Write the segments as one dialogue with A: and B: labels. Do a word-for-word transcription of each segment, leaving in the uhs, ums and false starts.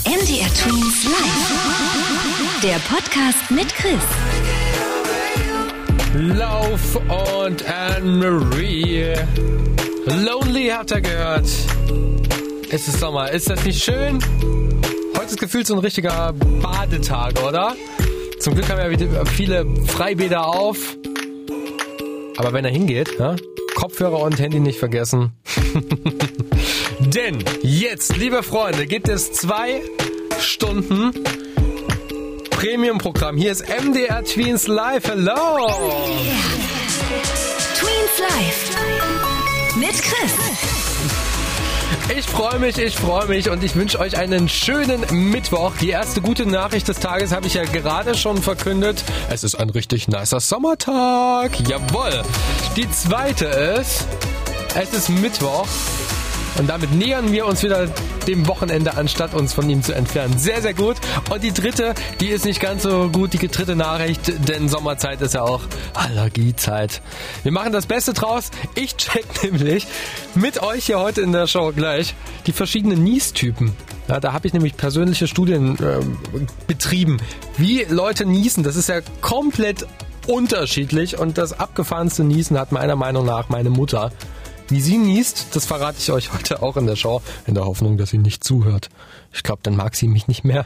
A: M D R Tweens Live. Der Podcast mit Chris.
B: Lauf und Anne-Marie. Lonely habt ihr gehört. Es ist Sommer. Ist das nicht schön? Heute ist gefühlt so ein richtiger Badetag, oder? Zum Glück haben ja wieder viele Freibäder auf. Aber wenn er hingeht, ja, Kopfhörer und Handy nicht vergessen. Denn jetzt, liebe Freunde, gibt es zwei Stunden Premium-Programm. Hier ist M D R Tweens Live. Hello!
A: Tweens Live. Mit Chris.
B: Ich freue mich, ich freue mich und ich wünsche euch einen schönen Mittwoch. Die erste gute Nachricht des Tages habe ich ja gerade schon verkündet. Es ist ein richtig nicer Sommertag. Jawohl. Die zweite ist, es ist Mittwoch und damit nähern wir uns wieder dem Wochenende, anstatt uns von ihm zu entfernen. Sehr, sehr gut. Und die dritte, die ist nicht ganz so gut, die dritte Nachricht, denn Sommerzeit ist ja auch Allergiezeit. Wir machen das Beste draus. Ich check nämlich mit euch hier heute in der Show gleich die verschiedenen Niestypen. Ja, da habe ich nämlich persönliche Studien äh, betrieben, wie Leute niesen. Das ist ja komplett unterschiedlich und das abgefahrenste Niesen hat meiner Meinung nach meine Mutter. Wie sie niest, das verrate ich euch heute auch in der Show, in der Hoffnung, dass sie nicht zuhört. Ich glaube, dann mag sie mich nicht mehr.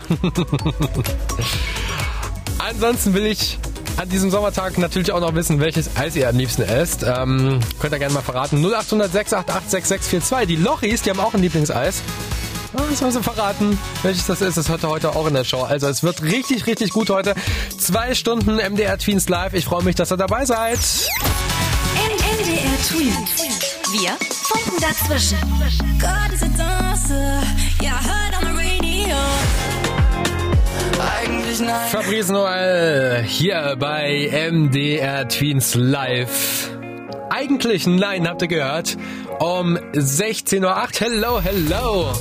B: Ansonsten will ich an diesem Sommertag natürlich auch noch wissen, welches Eis ihr am liebsten esst. Ähm, könnt ihr gerne mal verraten. null acht null null sechs acht acht sechs sechs vier zwei. Die Lochis, die haben auch ein Lieblingseis. Das sollen sie verraten, welches das ist. Das hört ihr heute auch in der Show. Also es wird richtig, richtig gut heute. Zwei Stunden M D R Tweens Live. Ich freue mich, dass ihr dabei seid.
A: M D R Tweens. Wir funken dazwischen.
C: God is a dancer, yeah, I heard on the radio. Eigentlich nein.
B: Fabrice Noel hier bei M D R Tweens Live. Eigentlich nein, habt ihr gehört. Um sechzehn Uhr acht. Hello, hello.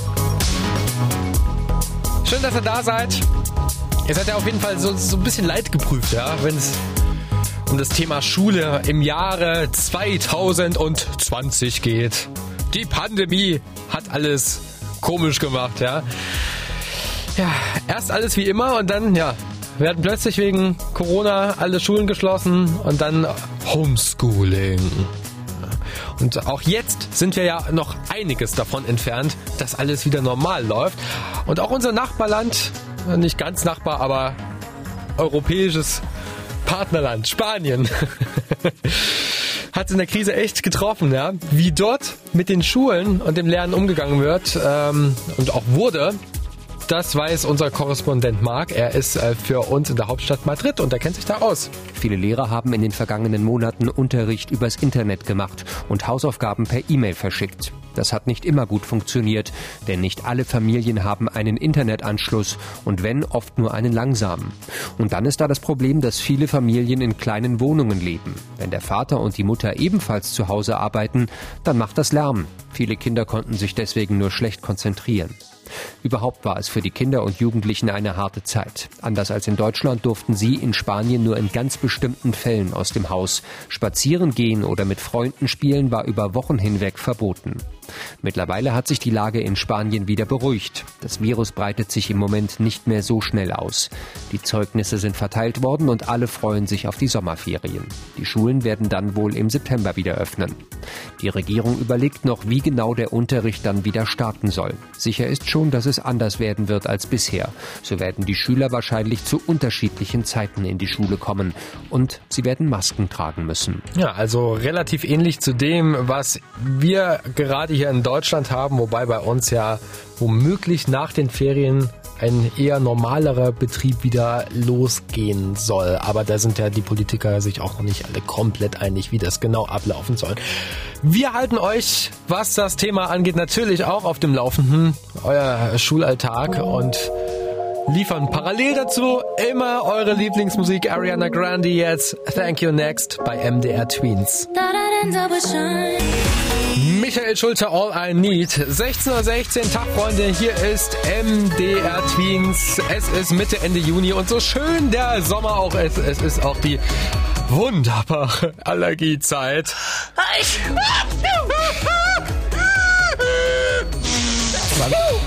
B: Schön, dass ihr da seid. Ihr seid ja auf jeden Fall so, so ein bisschen leidgeprüft, ja, wenn es um das Thema Schule im Jahre zwanzig zwanzig geht. Die Pandemie hat alles komisch gemacht, ja. Ja, erst alles wie immer und dann, ja, werden plötzlich wegen Corona alle Schulen geschlossen und dann Homeschooling. Und auch jetzt sind wir ja noch einiges davon entfernt, dass alles wieder normal läuft. Und auch unser Nachbarland, nicht ganz Nachbar, aber europäisches Partnerland, Spanien, hat es in der Krise echt getroffen, ja. Wie dort mit den Schulen und dem Lernen umgegangen wird ähm, und auch wurde, das weiß unser Korrespondent Marc. Er ist äh, für uns in der Hauptstadt Madrid und er kennt sich da aus.
D: Viele Lehrer haben in den vergangenen Monaten Unterricht übers Internet gemacht und Hausaufgaben per E-Mail verschickt. Das hat nicht immer gut funktioniert, denn nicht alle Familien haben einen Internetanschluss und wenn, oft nur einen langsamen. Und dann ist da das Problem, dass viele Familien in kleinen Wohnungen leben. Wenn der Vater und die Mutter ebenfalls zu Hause arbeiten, dann macht das Lärm. Viele Kinder konnten sich deswegen nur schlecht konzentrieren. Überhaupt war es für die Kinder und Jugendlichen eine harte Zeit. Anders als in Deutschland durften sie in Spanien nur in ganz bestimmten Fällen aus dem Haus. Spazieren gehen oder mit Freunden spielen war über Wochen hinweg verboten. Mittlerweile hat sich die Lage in Spanien wieder beruhigt. Das Virus breitet sich im Moment nicht mehr so schnell aus. Die Zeugnisse sind verteilt worden und alle freuen sich auf die Sommerferien. Die Schulen werden dann wohl im September wieder öffnen. Die Regierung überlegt noch, wie genau der Unterricht dann wieder starten soll. Sicher ist schon, dass es anders werden wird als bisher. So werden die Schüler wahrscheinlich zu unterschiedlichen Zeiten in die Schule kommen und sie werden Masken tragen müssen.
B: Ja, also relativ ähnlich zu dem, was wir gerade hier in Deutschland haben, wobei bei uns ja womöglich nach den Ferien ein eher normalerer Betrieb wieder losgehen soll. Aber da sind ja die Politiker sich auch noch nicht alle komplett einig, wie das genau ablaufen soll. Wir halten euch, was das Thema angeht, natürlich auch auf dem Laufenden, euer Schulalltag, und liefern parallel dazu immer eure Lieblingsmusik. Ariana Grande jetzt, Thank You Next bei M D R Tweens. Michael Schulte, All I Need. sechzehn Uhr sechzehn, Tag Freunde, hier ist M D R Tweens. Es ist Mitte, Ende Juni und so schön der Sommer auch ist. Es ist auch die wunderbare Allergiezeit.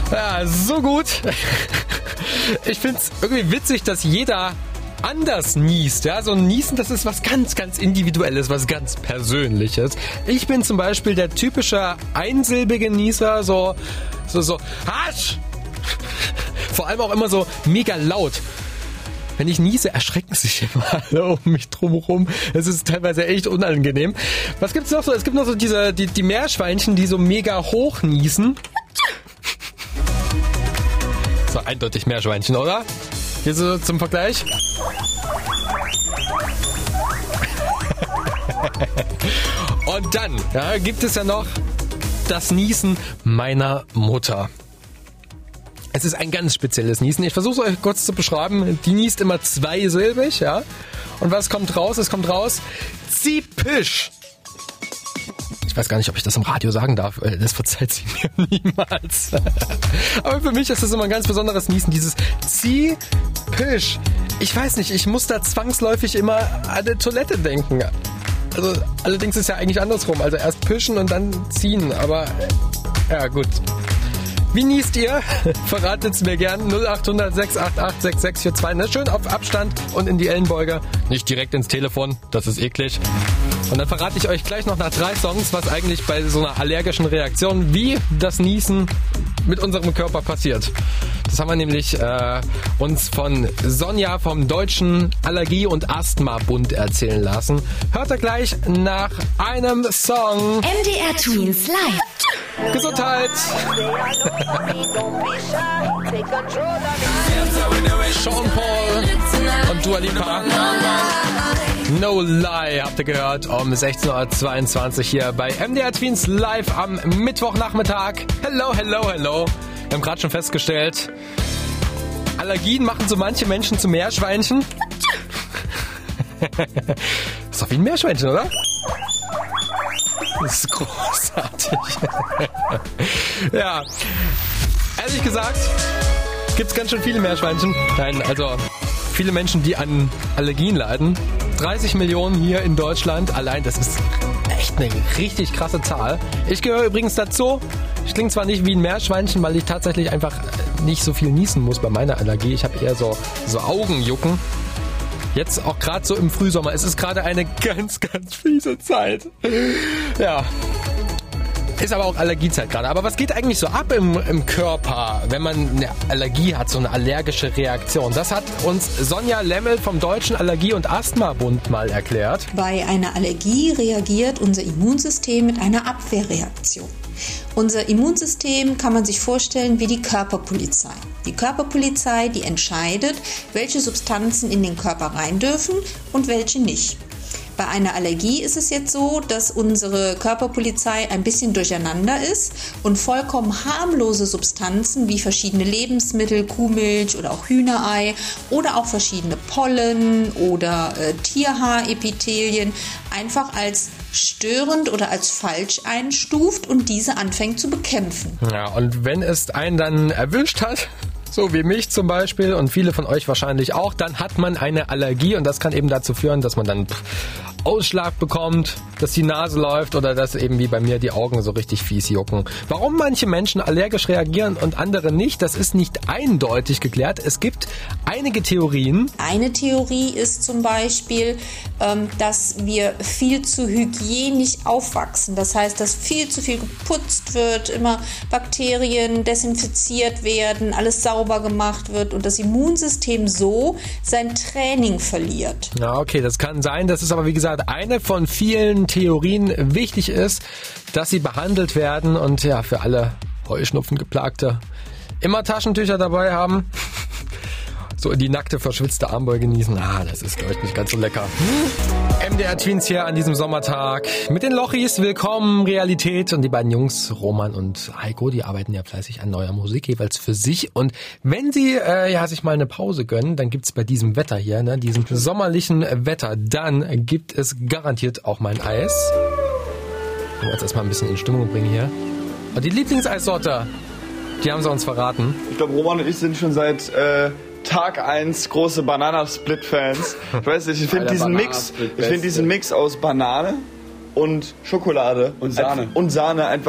B: Ja, so gut. Ich find's irgendwie witzig, dass jeder anders niest. Ja, so ein Niesen, das ist was ganz, ganz Individuelles, was ganz Persönliches. Ich bin zum Beispiel der typische einsilbige Nieser, so, so, so, Hasch! Vor allem auch immer so mega laut. Wenn ich niese, erschrecken sich immer alle um mich drumherum. Es ist teilweise echt unangenehm. Was gibt's noch so? Es gibt noch so diese, die, die Meerschweinchen, die so mega hoch niesen. So eindeutig Meerschweinchen, oder? Hier so zum Vergleich. Und dann ja, gibt es ja noch das Niesen meiner Mutter. Es ist ein ganz spezielles Niesen. Ich versuche es euch kurz zu beschreiben. Die niest immer zweisilbig, ja. Und was kommt raus? Es kommt raus, Zipisch. Ich weiß gar nicht, ob ich das im Radio sagen darf. Das verzeiht sie mir niemals. Aber für mich ist das immer ein ganz besonderes Niesen, dieses Zipisch. Ich weiß nicht, ich muss da zwangsläufig immer an die Toilette denken. Also allerdings ist es ja eigentlich andersrum. Also erst pischen und dann ziehen. Aber ja, gut. Wie niest ihr? Verratet es mir gern. null acht hundert sechs acht acht sechs sechs vier zwei. Ne? Schön auf Abstand und in die Ellenbeuger. Nicht direkt ins Telefon. Das ist eklig. Und dann verrate ich euch gleich noch nach drei Songs, was eigentlich bei so einer allergischen Reaktion wie das Niesen mit unserem Körper passiert. Das haben wir nämlich äh, uns von Sonja vom Deutschen Allergie- und Asthma-Bund erzählen lassen. Hört ihr gleich nach einem Song.
A: M D R Tweens Live.
B: Gesundheit! Sean Paul und Dua Lipa. No Lie habt ihr gehört um sechzehn Uhr zweiundzwanzig hier bei M D R Tweens Live am Mittwochnachmittag. Hello, hello, hello. Wir haben gerade schon festgestellt, Allergien machen so manche Menschen zu Meerschweinchen. Ist doch wie ein Meerschweinchen, oder? Das ist großartig. Ja, ehrlich gesagt, gibt es ganz schön viele Meerschweinchen. Nein, also viele Menschen, die an Allergien leiden. dreißig Millionen hier in Deutschland. Allein, das ist echt eine richtig krasse Zahl. Ich gehöre übrigens dazu. Ich klinge zwar nicht wie ein Meerschweinchen, weil ich tatsächlich einfach nicht so viel niesen muss bei meiner Allergie. Ich habe eher so, so Augenjucken. Jetzt auch gerade so im Frühsommer. Es ist gerade eine ganz, ganz fiese Zeit. Ja. Ist aber auch Allergiezeit gerade. Aber was geht eigentlich so ab im, im Körper, wenn man eine Allergie hat, so eine allergische Reaktion? Das hat uns Sonja Lemmel vom Deutschen Allergie- und Asthma-Bund mal erklärt.
E: Bei einer Allergie reagiert unser Immunsystem mit einer Abwehrreaktion. Unser Immunsystem kann man sich vorstellen wie die Körperpolizei. Die Körperpolizei, die entscheidet, welche Substanzen in den Körper rein dürfen und welche nicht. Bei einer Allergie ist es jetzt so, dass unsere Körperpolizei ein bisschen durcheinander ist und vollkommen harmlose Substanzen wie verschiedene Lebensmittel, Kuhmilch oder auch Hühnerei oder auch verschiedene Pollen oder äh, Tierhaarepithelien einfach als störend oder als falsch einstuft und diese anfängt zu bekämpfen.
B: Ja, und wenn es einen dann erwischt hat, so wie mich zum Beispiel und viele von euch wahrscheinlich auch, dann hat man eine Allergie und das kann eben dazu führen, dass man dann Ausschlag bekommt, dass die Nase läuft oder dass eben wie bei mir die Augen so richtig fies jucken. Warum manche Menschen allergisch reagieren und andere nicht, das ist nicht eindeutig geklärt. Es gibt einige Theorien.
E: Eine Theorie ist zum Beispiel, dass wir viel zu hygienisch aufwachsen. Das heißt, dass viel zu viel geputzt wird, immer Bakterien desinfiziert werden, alles sauber gemacht wird und das Immunsystem so sein Training verliert.
B: Ja, okay, das kann sein. Das ist aber wie gesagt eine von vielen Theorien. Wichtig ist, dass sie behandelt werden und ja, für alle Heuschnupfengeplagte immer Taschentücher dabei haben. So in die nackte, verschwitzte Armbeuge genießen. Ah, das ist, glaube ich, nicht ganz so lecker. M D R Tweens hier an diesem Sommertag mit den Lochis. Willkommen, Realität. Und die beiden Jungs, Roman und Heiko, die arbeiten ja fleißig an neuer Musik, jeweils für sich. Und wenn sie äh, ja sich mal eine Pause gönnen, dann gibt's bei diesem Wetter hier, ne, diesem sommerlichen Wetter, dann gibt es garantiert auch mal ein Eis. Ich will jetzt erstmal ein bisschen in Stimmung bringen hier. Und die Lieblingseissorte, die haben sie uns verraten.
F: Ich glaube, Roman und ich sind schon seit äh, Tag eins große Banana-Split-Fans. Ich weiß nicht, ich finde diesen Mix, ich finde diesen Mix aus Banane und Schokolade
G: und Sahne
F: und Sahne einfach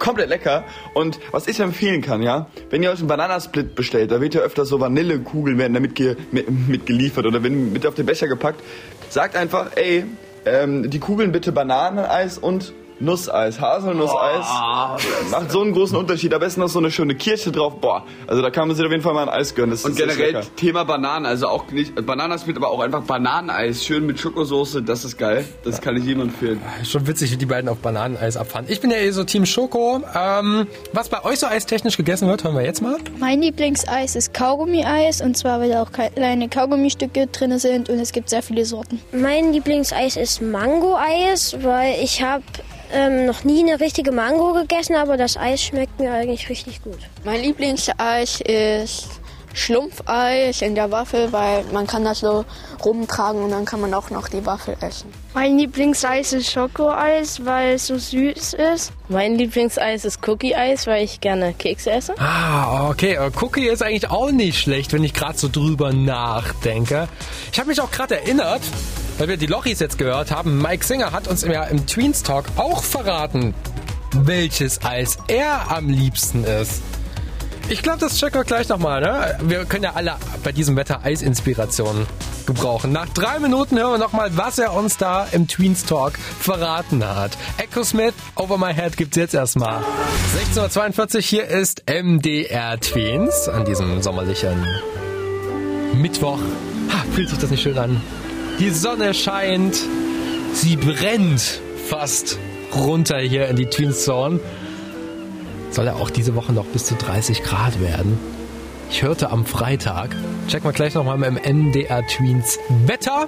F: komplett lecker. Und was ich empfehlen kann, ja, wenn ihr euch einen Bananasplit bestellt, da wird ja öfter so Vanillekugeln werden damit ge- mit, mit geliefert oder wenn mit auf den Becher gepackt, sagt einfach, ey, ähm, die Kugeln bitte Bananeneis und Nusseis, Haselnusseis. Oh, macht so einen großen Unterschied. Am besten noch so eine schöne Kirsche drauf. Boah, also da kann man sich auf jeden Fall mal ein Eis gönnen. Das
G: und generell Thema Bananen, also auch nicht Bananasplit, aber auch einfach Bananeneis, schön mit Schokosoße, das ist geil. Das kann ich jedem empfehlen.
B: Schon witzig, wie die beiden auf Bananeneis abfahren. Ich bin ja eh so Team Schoko. Ähm, was bei euch so eistechnisch gegessen wird, hören wir jetzt mal.
H: Mein Lieblingseis ist Kaugummi-Eis und zwar, weil da auch kleine Kaugummistücke drin sind und es gibt sehr viele Sorten.
I: Mein Lieblingseis ist Mango-Eis, weil ich habe Ähm, noch nie eine richtige Mango gegessen, aber das Eis schmeckt mir eigentlich richtig gut.
J: Mein Lieblingseis ist Schlumpfeis in der Waffel, weil man kann das so rumtragen und dann kann man auch noch die Waffel essen.
H: Mein Lieblingseis ist Schokoeis, weil es so süß ist.
K: Mein Lieblingseis ist Cookie-Eis, weil ich gerne Kekse esse.
B: Ah, okay. Cookie ist eigentlich auch nicht schlecht, wenn ich gerade so drüber nachdenke. Ich habe mich auch gerade erinnert, weil wir die Lochis jetzt gehört haben, Mike Singer hat uns ja im Tweens Talk auch verraten, welches Eis er am liebsten isst. Ich glaube, das checken wir gleich nochmal, ne? Wir können ja alle bei diesem Wetter Eisinspirationen gebrauchen. Nach drei Minuten hören wir nochmal, was er uns da im Tweens Talk verraten hat. Echo Smith, Over My Head gibt's jetzt erstmal. sechzehn Uhr zweiundvierzig, hier ist M D R Tweens an diesem sommerlichen Mittwoch. Ha, fühlt sich das nicht schön an? Die Sonne scheint, sie brennt fast runter hier in die Tweens Zone. Soll ja auch diese Woche noch bis zu dreißig Grad werden. Ich hörte am Freitag. Checken wir gleich nochmal mit dem M D R Tweens Wetter.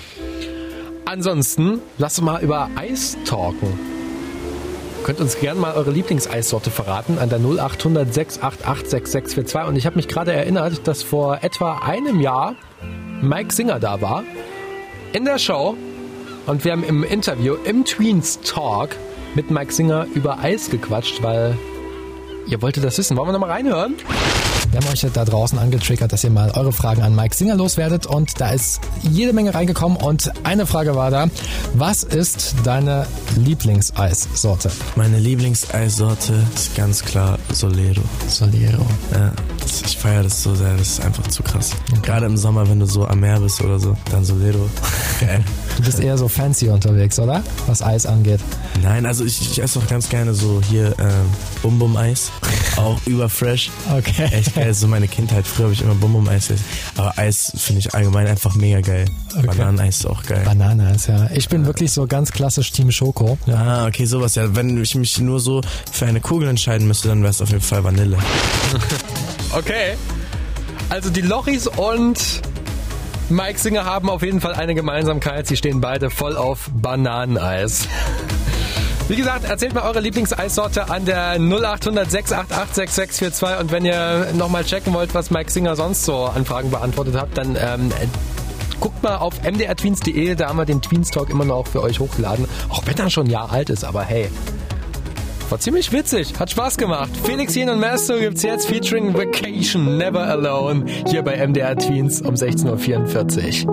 B: Ansonsten, lasst uns mal über Eis talken. Ihr könnt uns gerne mal eure Lieblingseissorte verraten an der null acht hundert sechs acht acht sechs sechs vier zwei. Und ich habe mich gerade erinnert, dass vor etwa einem Jahr Mike Singer da war in der Show. Und wir haben im Interview, im Tweens Talk mit Mike Singer über Eis gequatscht, weil ihr wolltet das wissen. Wollen wir nochmal reinhören?
L: Wir haben euch da draußen angetriggert, dass ihr mal eure Fragen an Mike Singer loswerdet und da ist jede Menge reingekommen und eine Frage war da, was ist deine Lieblingseissorte?
M: Meine Lieblingseissorte ist ganz klar Solero.
L: Solero.
M: Ja, ich feiere das so sehr, das ist einfach zu krass. Okay. Gerade im Sommer, wenn du so am Meer bist oder so, dann Solero. Geil.
L: Du bist eher so fancy unterwegs, oder? Was Eis angeht.
M: Nein, also ich, ich esse auch ganz gerne so hier äh, Bum-Bum-Eis. Auch überfresh.
L: Okay.
M: Echt geil, so meine Kindheit. Früher habe ich immer Bum-Bum-Eis gegessen. Aber Eis finde ich allgemein einfach mega geil. Okay. Bananeneis ist auch geil.
L: Bananeneis, ja. Ich bin ja. wirklich so ganz klassisch Team Schoko.
M: Ja. Ah, okay, sowas, ja. Wenn ich mich nur so für eine Kugel entscheiden müsste, dann wäre es auf jeden Fall Vanille.
B: Okay. Also die Lochis und Mike Singer haben auf jeden Fall eine Gemeinsamkeit. Sie stehen beide voll auf Bananeneis. Wie gesagt, erzählt mal eure Lieblingseissorte an der null acht hundert sechs acht acht sechs sechs vier zwei und wenn ihr nochmal checken wollt, was Mike Singer sonst so an Fragen beantwortet hat, dann ähm, guckt mal auf m d r tweens punkt d e, da haben wir den Tweens Talk immer noch für euch hochgeladen. Auch wenn er schon ein Jahr alt ist, aber hey, war ziemlich witzig, hat Spaß gemacht. Felix Jen und Masto gibt's jetzt featuring Vacation Never Alone hier bei M D R Tweens um sechzehn Uhr vierundvierzig.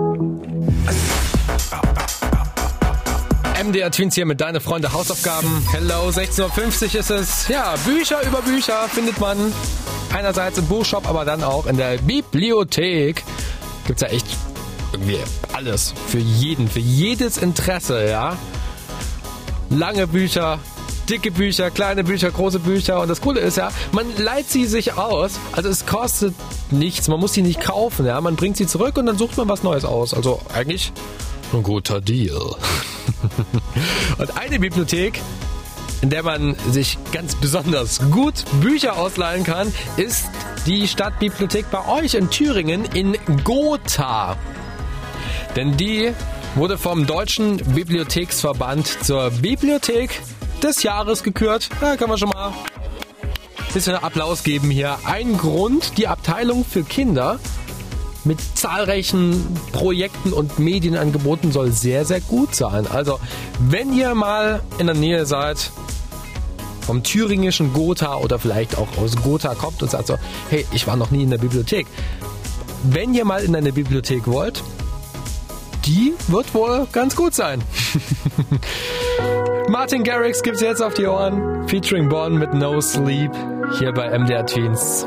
B: M D R Tweens hier mit Deine Freunde Hausaufgaben. Hello, sechzehn Uhr fünfzig ist es. Ja, Bücher über Bücher findet man einerseits im Buchshop, aber dann auch in der Bibliothek. Gibt's ja echt irgendwie alles für jeden, für jedes Interesse, ja. Lange Bücher, dicke Bücher, kleine Bücher, große Bücher. Und das Coole ist ja, man leiht sie sich aus. Also es kostet nichts, man muss sie nicht kaufen, ja. Man bringt sie zurück und dann sucht man was Neues aus. Also eigentlich ein guter Deal. Und eine Bibliothek, in der man sich ganz besonders gut Bücher ausleihen kann, ist die Stadtbibliothek bei euch in Thüringen in Gotha. Denn die wurde vom Deutschen Bibliotheksverband zur Bibliothek des Jahres gekürt. Da kann man schon mal ein bisschen Applaus geben hier. Ein Grund, die Abteilung für Kinder mit zahlreichen Projekten und Medienangeboten soll sehr, sehr gut sein. Also, wenn ihr mal in der Nähe seid vom thüringischen Gotha oder vielleicht auch aus Gotha kommt und sagt so, hey, ich war noch nie in der Bibliothek. Wenn ihr mal in eine Bibliothek wollt, die wird wohl ganz gut sein. Martin Garrix gibt's jetzt auf die Ohren. Featuring Born mit No Sleep. Hier bei M D R Tweens.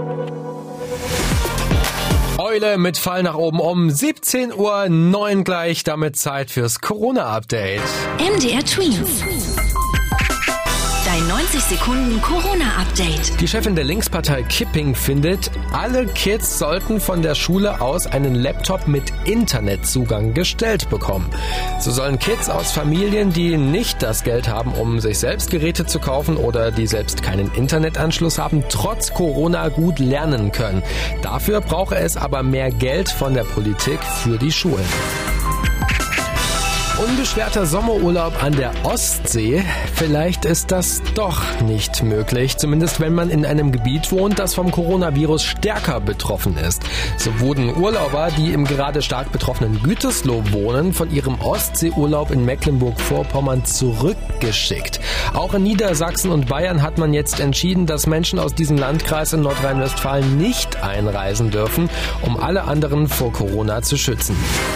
B: Eule mit Fall nach oben um siebzehn Uhr neun gleich. Damit Zeit fürs Corona-Update.
A: M D R Tweens. Dein neunzig Sekunden Corona-Update.
B: Die Chefin der Linkspartei Kipping findet, alle Kids sollten von der Schule aus einen Laptop mit Internetzugang gestellt bekommen. So sollen Kids aus Familien, die nicht das Geld haben, um sich selbst Geräte zu kaufen oder die selbst keinen Internetanschluss haben, trotz Corona gut lernen können. Dafür brauche es aber mehr Geld von der Politik für die Schulen. Unbeschwerter Sommerurlaub an der Ostsee? Vielleicht ist das doch nicht möglich, zumindest wenn man in einem Gebiet wohnt, das vom Coronavirus stärker betroffen ist. So wurden Urlauber, die im gerade stark betroffenen Gütersloh wohnen, von ihrem Ostseeurlaub in Mecklenburg-Vorpommern zurückgeschickt. Auch in Niedersachsen und Bayern hat man jetzt entschieden, dass Menschen aus diesem Landkreis in Nordrhein-Westfalen nicht einreisen dürfen, um alle anderen vor Corona zu schützen.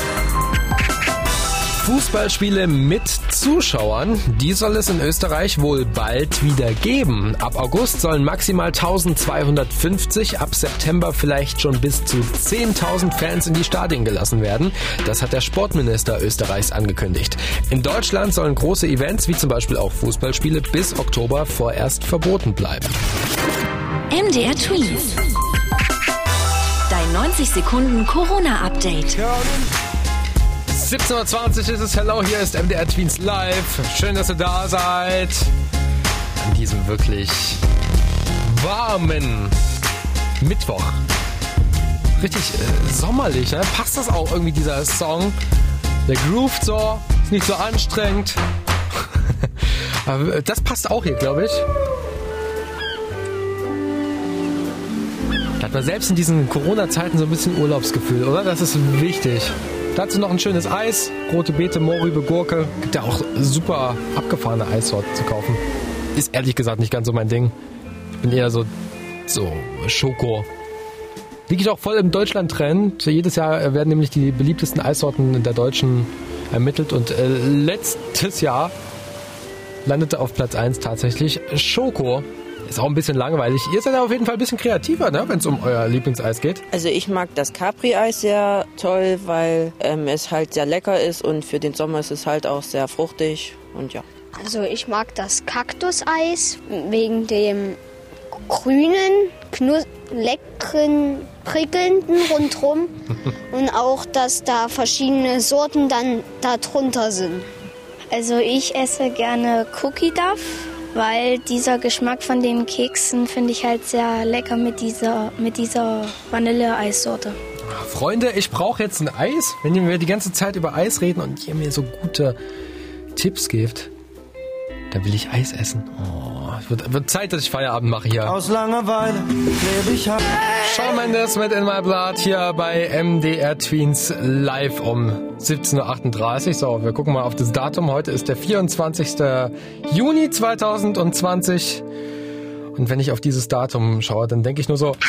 B: Fußballspiele mit Zuschauern, die soll es in Österreich wohl bald wieder geben. Ab August sollen maximal eintausendzweihundertfünfzig, ab September vielleicht schon bis zu zehntausend Fans in die Stadien gelassen werden. Das hat der Sportminister Österreichs angekündigt. In Deutschland sollen große Events, wie zum Beispiel auch Fußballspiele, bis Oktober vorerst verboten bleiben.
A: M D R Tweens. Dein neunzig Sekunden Corona-Update.
B: siebzehn Uhr zwanzig ist es. Hello, hier ist M D R Tweens Live. Schön, dass ihr da seid. An diesem wirklich warmen Mittwoch. Richtig äh, sommerlich, ne? Passt das auch irgendwie, dieser Song? Der groovt so, ist nicht so anstrengend. Aber das passt auch hier, glaube ich. Da hat man selbst in diesen Corona-Zeiten so ein bisschen Urlaubsgefühl, oder? Das ist wichtig. Dazu noch ein schönes Eis, rote Beete, Mohrrübe, Gurke. Gibt ja auch super abgefahrene Eissorten zu kaufen. Ist ehrlich gesagt nicht ganz so mein Ding. Ich bin eher so, so Schoko. Liege ich auch voll im Deutschland-Trend. Jedes Jahr werden nämlich die beliebtesten Eissorten der Deutschen ermittelt. Und äh, letztes Jahr landete auf Platz eins tatsächlich Schoko. Ist auch ein bisschen langweilig. Ihr seid auf jeden Fall ein bisschen kreativer, ne, wenn es um euer Lieblingseis geht.
N: Also ich mag das Capri-Eis sehr toll, weil ähm, es halt sehr lecker ist und für den Sommer ist es halt auch sehr fruchtig und ja.
I: Also ich mag das Kaktuseis wegen dem grünen, knus- leckeren, prickelnden rundherum und auch, dass da verschiedene Sorten dann da drunter sind.
H: Also ich esse gerne Cookie Duff, weil dieser Geschmack von den Keksen finde ich halt sehr lecker mit dieser, mit dieser Vanille-Eissorte.
B: Freunde, ich brauche jetzt ein Eis. Wenn ihr mir die ganze Zeit über Eis reden und ihr mir so gute Tipps gebt, dann will ich Eis essen. Oh, es wird, wird Zeit, dass ich Feierabend mache hier.
O: Aus Langeweile lebe ich ab.
B: Shawn Mendes mit In My Blood hier bei M D R Tweens live um siebzehn Uhr achtunddreißig. So, wir gucken mal auf das Datum. Heute ist der vierundzwanzigster Juni zweitausendzwanzig. Und wenn ich auf dieses Datum schaue, dann denke ich nur so...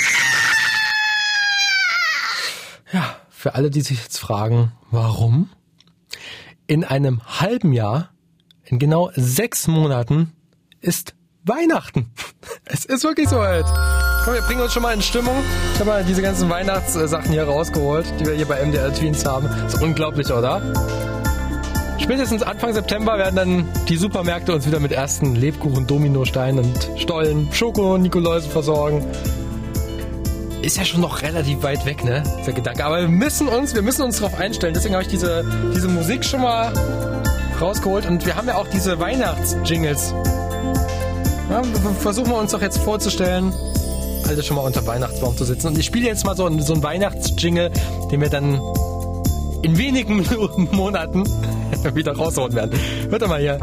B: Ja, für alle, die sich jetzt fragen, warum? In einem halben Jahr, in genau sechs Monaten, ist Weihnachten. Es ist wirklich so weit. Komm, wir bringen uns schon mal in Stimmung. Ich habe mal diese ganzen Weihnachtssachen hier rausgeholt, die wir hier bei M D R Tweens haben. Das ist unglaublich, oder? Spätestens Anfang September werden dann die Supermärkte uns wieder mit ersten Lebkuchen, Dominosteinen und Stollen, Schoko und Nikoläusen versorgen. Ist ja schon noch relativ weit weg, ne, der Gedanke. Aber wir müssen uns, wir müssen uns darauf einstellen. Deswegen habe ich diese, diese Musik schon mal rausgeholt. Und wir haben ja auch diese Weihnachtsjingles. Ja, versuchen wir uns doch jetzt vorzustellen, alle schon mal unter Weihnachtsbaum zu sitzen. Und ich spiele jetzt mal so einen, so einen Weihnachtsjingle, den wir dann in wenigen Monaten wieder rausholen werden. Hört doch mal hier.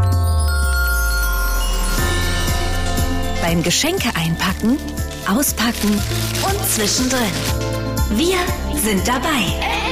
A: Beim Geschenke einpacken, auspacken und zwischendrin. Wir sind dabei.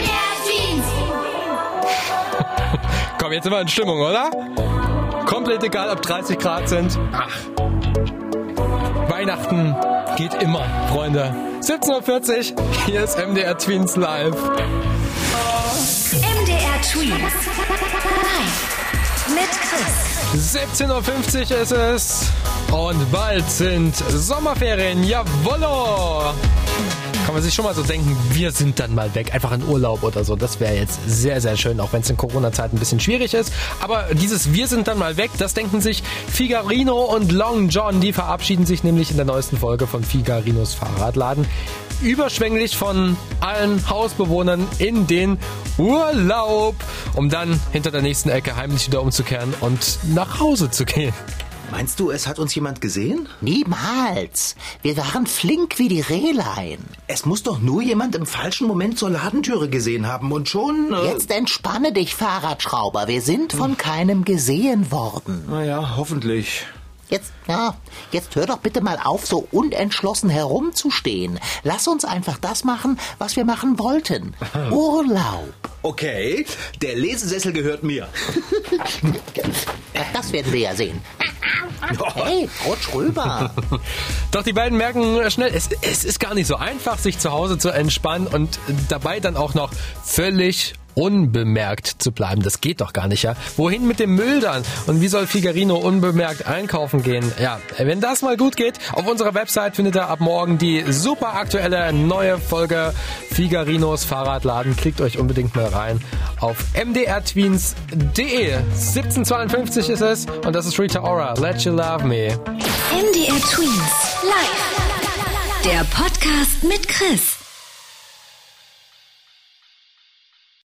B: Komm, jetzt sind wir in Stimmung, oder? Komplett egal, ob dreißig Grad sind. Ach. Weihnachten geht immer, Freunde. siebzehn Uhr vierzig, hier ist M D R Tweens live.
A: M D R Tweens live. mit Chris.
B: siebzehn Uhr fünfzig ist es und bald sind Sommerferien. Jawollo! Kann man sich schon mal so denken, wir sind dann mal weg, einfach in Urlaub oder so. Das wäre jetzt sehr, sehr schön, auch wenn es in Corona-Zeiten ein bisschen schwierig ist. Aber dieses Wir sind dann mal weg, das denken sich Figarino und Long John. Die verabschieden sich nämlich in der neuesten Folge von Figarinos Fahrradladen überschwänglich von allen Hausbewohnern in den Urlaub, um dann hinter der nächsten Ecke heimlich wieder umzukehren und nach Hause zu gehen.
P: Meinst du, es hat uns jemand gesehen?
Q: Niemals. Wir waren flink wie die Rehlein.
P: Es muss doch nur jemand im falschen Moment zur Ladentüre gesehen haben und schon... Äh
Q: Jetzt entspanne dich, Fahrradschrauber. Wir sind von keinem gesehen worden.
P: Naja, hoffentlich.
Q: Jetzt, ja, jetzt hör doch bitte mal auf, so unentschlossen herumzustehen. Lass uns einfach das machen, was wir machen wollten. Urlaub.
P: Okay, der Lesesessel gehört mir.
Q: Das werden wir ja sehen. Hey, rutsch rüber.
B: Doch die beiden merken schnell, es, es ist gar nicht so einfach, sich zu Hause zu entspannen und dabei dann auch noch völlig unbemerkt zu bleiben. Das geht doch gar nicht, ja? Wohin mit dem Müll dann? Und wie soll Figarino unbemerkt einkaufen gehen? Ja, wenn das mal gut geht, auf unserer Website findet ihr ab morgen die super aktuelle neue Folge Figarinos Fahrradladen. Klickt euch unbedingt mal rein auf m d r tweens punkt d e. siebzehn Uhr zweiundfünfzig ist es und das ist Rita Ora. Let You Love Me.
A: M D R Tweens live. Der Podcast mit Chris.